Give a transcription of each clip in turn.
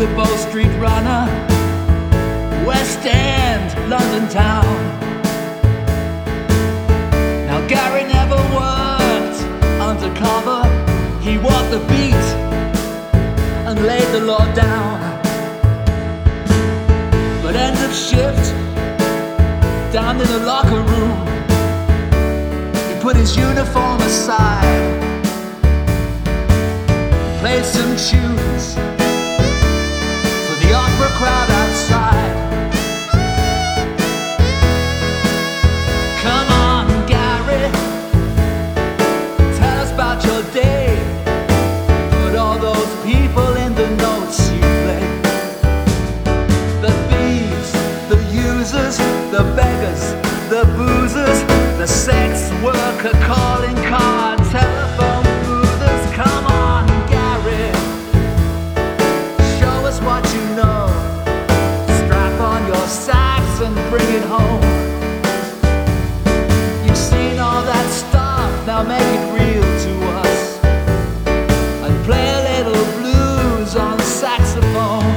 a Bow Street runner, West End, London town. Now Gary never worked undercover. He walked the beat and laid the law down. But end of shift, down in the locker room, he put his uniform aside, played some tunes for the opera crowd outside. Come on, Gary, tell us about your day. Put all those people in the notes you play. The thieves, the users, the beggars, the boozers, the sex worker calling card telephone boothers. Come on, Gary, show us what you know. Strap on your sax and bring it home. You've seen all that stuff, now make it real to us and play a little blues on saxophone.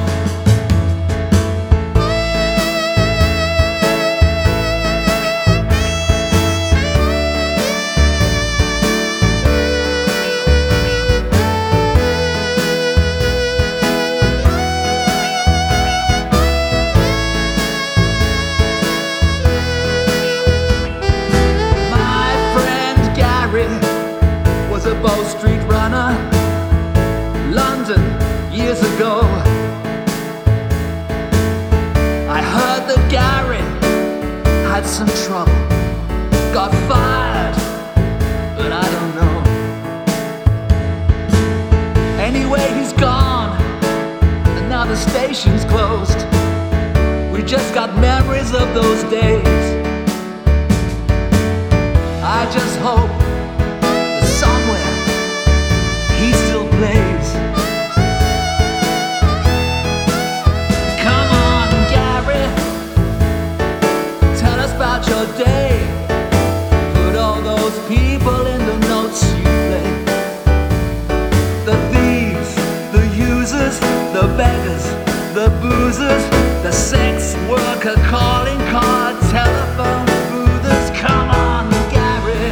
A Bow Street runner, London, years ago. I heard that Gary had some trouble, got fired, but I don't know. Anyway, he's gone, and now the station's closed. We just got memories of those days. I just hope somewhere he still plays. Come on, Gary, tell us about your day. Put all those people in the notes you play. The thieves, the users, the beggars, the boozers, the sex worker calling card telephone boothers. Come on, Gary,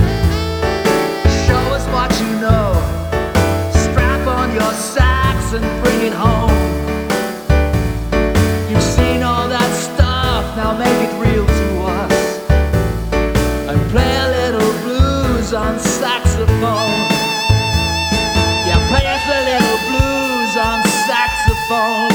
what you know. Strap on your sax and bring it home. You've seen all that stuff, now make it real to us and play a little blues on saxophone. Yeah, play us a little blues on saxophone.